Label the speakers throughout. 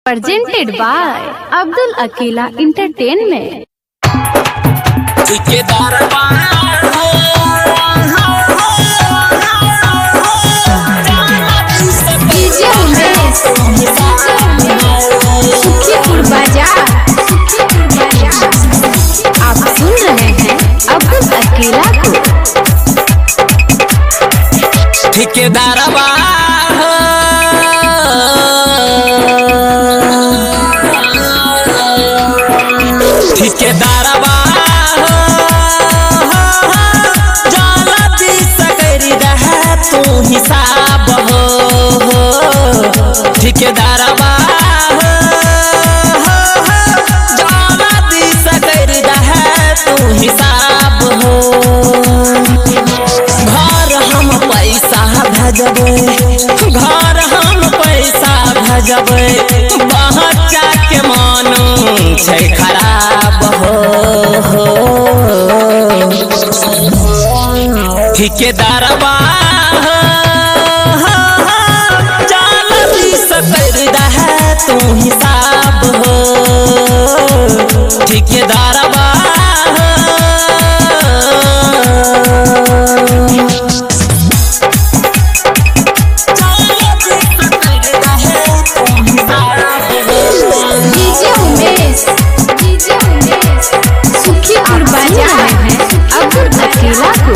Speaker 1: presented by Abdul Akila Entertainment. Sukhipur बाजार आप सुन रहे हैं अब्दुल अकीला को।
Speaker 2: ठेकेदारवा ठेकेदारवा जाला दी सकरी रहे तू हिसाब हो। ठेकेदारवा जाला दी सकरी रहे तू हिसाब हो। घर हम पैसा भेजबे बच्चा के मानू छै खराब हो। ठेकेदारवा जाला दी सकरी रहे तू हिसाब हो। ठेकेदारवा
Speaker 1: सुखीपुर बाजार है अब्दुल अकीला को।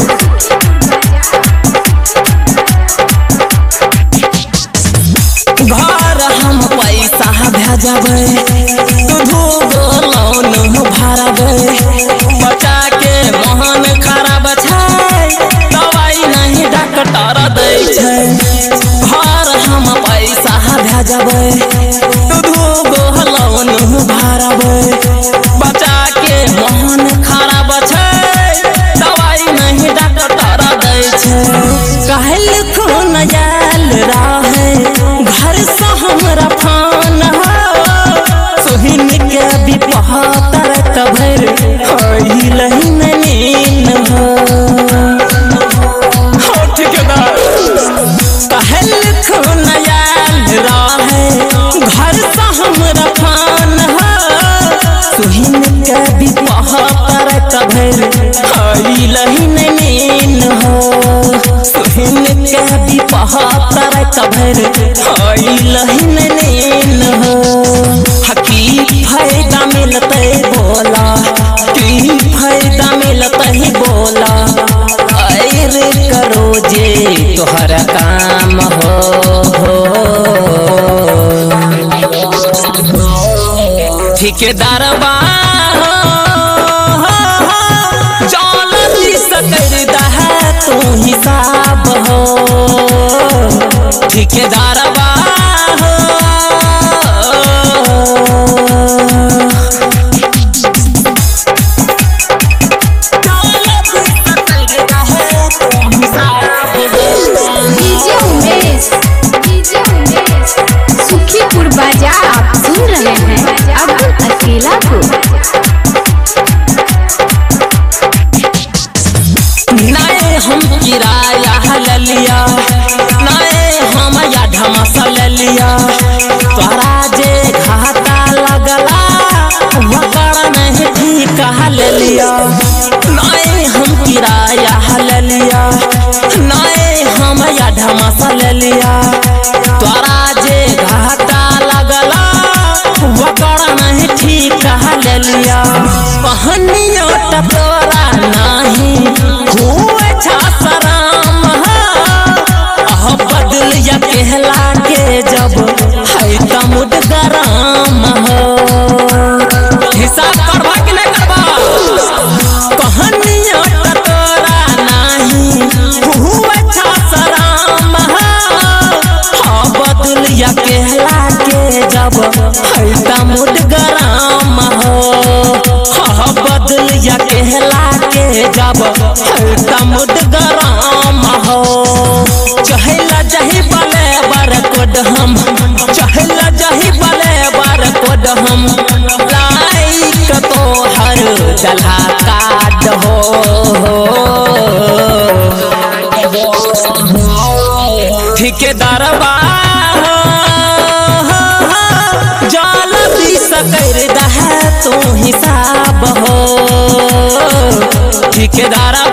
Speaker 2: घर हम पैसा भेजबे तू लोन भरबे बच्चा के मोहन खराब छै दवाई नहीं डॉक्टर दै छै। घर हम पैसा भेजबे तू लोन भरबे बच्चा के मोहन खराब छै दवाई नहीं डॉक्टर दै छै। कहल खून आयल रहे घर से हमरा फान हो सोहिन के विपहतर कभर हिलही नीन हो। ठेकेदार कहल खून आयल रहे घर से हमरा फान हो सोहिन के विपहतर कभर हिलही नीन हो। सोहिन के विपहतर कभर हिलही नीन हो। की फायदा मिलते बोला की फायदा मिलते ही बोला ऐर करो जे तोहर काम हो। ठेकेदारवा जाला दी सकरी रहे तू हिसाब हो। ठेकेदारवा
Speaker 1: सुखीपुर बाजार आप सुन रहे हैं अब्दुल अकीला को।
Speaker 2: नए हम किराया लिया नए हम या ढमस लिया तोरा जे घाटा लगला वकर नहीं ठीक लिया। नए हम किराया लिया नए हम या ढमस लिया तोरा जे घाटा लगला वकर नहीं ठीक लिया। पहनियो टतोरा नहीं हुए छासराम बदल या कहला के जब है तमुद गराम हो। हिसाब करवा कि नहीं करवा कहानियों टतोरा नहीं हुए छासराम बदल या कहला के जब है तमुद गराम हो। बदल या कहला के जब तमुद गराम हो। चहला जही बले बार कोड हम चहला जही बले बार कोड हम लाइक तो हर जला काट हो। ठेकेदारवा जा तू हिसाब हो ठेकेदार